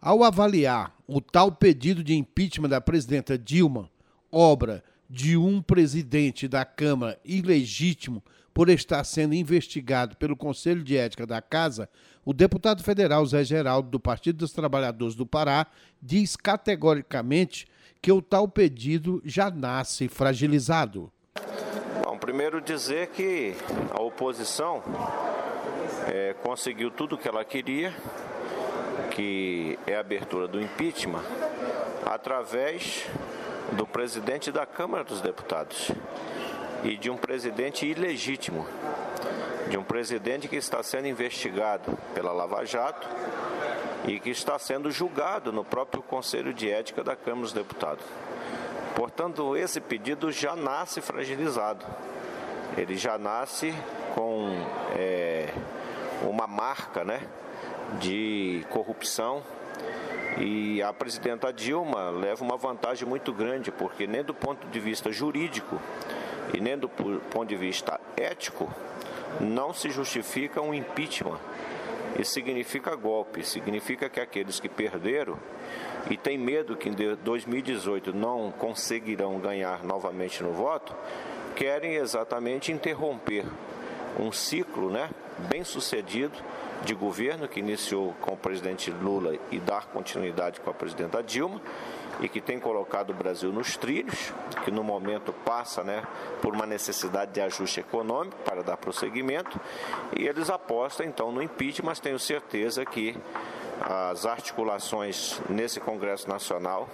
Ao avaliar o tal pedido de impeachment da presidenta Dilma, obra de um presidente da Câmara ilegítimo por estar sendo investigado pelo Conselho de Ética da Casa, o deputado federal Zé Geraldo, do Partido dos Trabalhadores do Pará, diz categoricamente que o tal pedido já nasce fragilizado. Bom, primeiro dizer que a oposição conseguiu tudo o que ela queria, que é a abertura do impeachment, através do presidente da Câmara dos Deputados e de um presidente ilegítimo, de um presidente que está sendo investigado pela Lava Jato e que está sendo julgado no próprio Conselho de Ética da Câmara dos Deputados. Portanto, esse pedido já nasce fragilizado. Ele já nasce com uma marca, de corrupção. E a presidenta Dilma leva uma vantagem muito grande, porque nem do ponto de vista jurídico e nem do ponto de vista ético não se justifica um impeachment. Isso significa golpe, significa que aqueles que perderam e têm medo que em 2018 não conseguirão ganhar novamente no voto, querem exatamente interromper um ciclo, bem sucedido de governo que iniciou com o presidente Lula e dar continuidade com a presidenta Dilma e que tem colocado o Brasil nos trilhos, que no momento passa por uma necessidade de ajuste econômico para dar prosseguimento, e eles apostam então no impeachment, mas tenho certeza que as articulações nesse Congresso Nacional,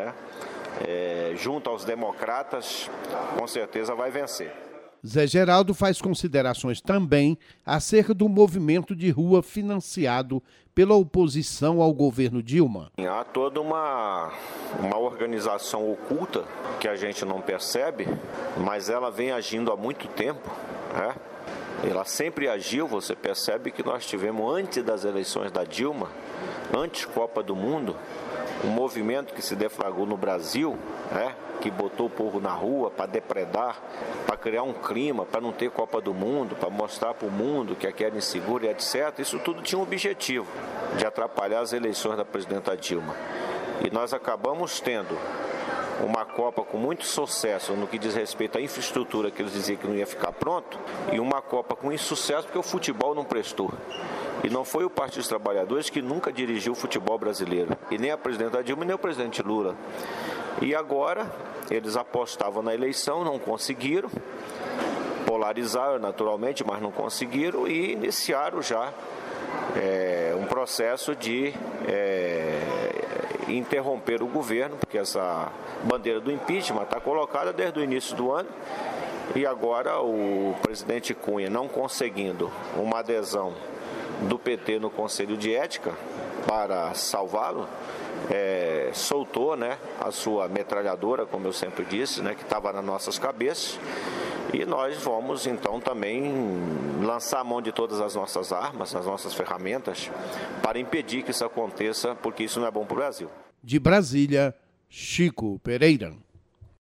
junto aos democratas, com certeza vai vencer. Zé Geraldo faz considerações também acerca do movimento de rua financiado pela oposição ao governo Dilma. Há toda uma organização oculta que a gente não percebe, mas ela vem agindo há muito tempo. Ela sempre agiu, você percebe que nós tivemos antes das eleições da Dilma, antes Copa do Mundo, um movimento que se deflagrou no Brasil, que botou o povo na rua para depredar, para criar um clima, para não ter Copa do Mundo, para mostrar para o mundo que aqui era inseguro e etc. Isso tudo tinha um objetivo de atrapalhar as eleições da presidenta Dilma. E nós acabamos tendo uma Copa com muito sucesso no que diz respeito à infraestrutura, que eles diziam que não ia ficar pronto, e uma Copa com insucesso porque o futebol não prestou. E não foi o Partido dos Trabalhadores que nunca dirigiu o futebol brasileiro, e nem a presidenta Dilma, nem o presidente Lula. E agora, eles apostavam na eleição, não conseguiram, polarizaram naturalmente, mas não conseguiram, e iniciaram já um processo de interromper o governo, porque essa bandeira do impeachment está colocada desde o início do ano, e agora o presidente Cunha, não conseguindo uma adesão do PT no Conselho de Ética para salvá-lo, soltou a sua metralhadora, como eu sempre disse, que estava nas nossas cabeças, e nós vamos então também lançar a mão de todas as nossas armas, as nossas ferramentas, para impedir que isso aconteça, porque isso não é bom para o Brasil. De Brasília, Chico Pereira.